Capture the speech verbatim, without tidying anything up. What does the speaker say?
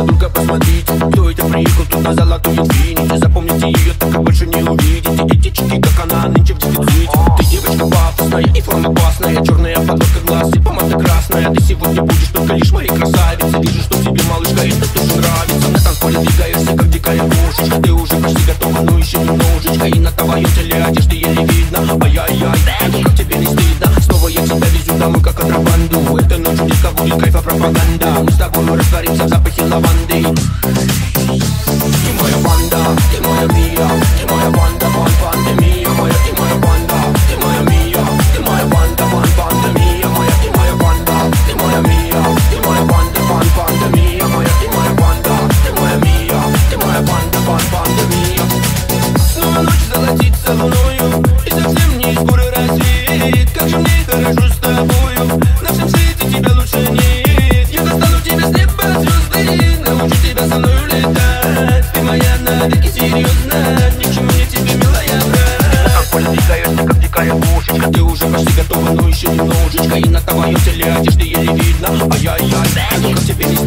только посмотрите, кто это приехал тут на золотую инфинити. Запомните ее, так как больше не увидите. Эти чеки, как она нынче в дефиците. Ты девочка пафосная и форма классная, черная подводка глаз и помада красная. Ты сегодня будешь только лишь моей красавицей. Вижу, что тебе, малышка, это тоже нравится. На танцполе двигаешься, как дикая кошечка. Ты уже почти готова, но еще немножечко. И на твоем теле одежды еле видно. Ай-яй-яй, ну как тебе не стыдно? Снова я тебя везу домой, как контрабанду. Эта ночь дико будет кайфа пропаганда. Мы с тобой растворимся в запахе лаванды. Ты моя банда, ты моя мия, ты моя банда, бан, пандемия. Моя, ты моя банда, ты моя мия, ты моя банда, бан, пандемия. Моя, ты моя банда, ты моя мия, ты моя банда, бан, пандемия. Моя, ты моя банда, ты моя мия, ты моя банда, бан, пандемия. Снова ночь золотится луною, и совсем не из горы рассвет. Как же мне хорошо с тобою, на всем свете тебя лучше нет. Я достану тебя с неба звезды, научу тебя со мною летать. Ты моя навеки серьезно, ни к чему мне тебе, милая, брат. На поле двигаешься, как дикая кошечка. Ты уже почти готова, но еще немножечко. И на твоем теле одежды еле видно. Ай-яй-яй, ну как тебе не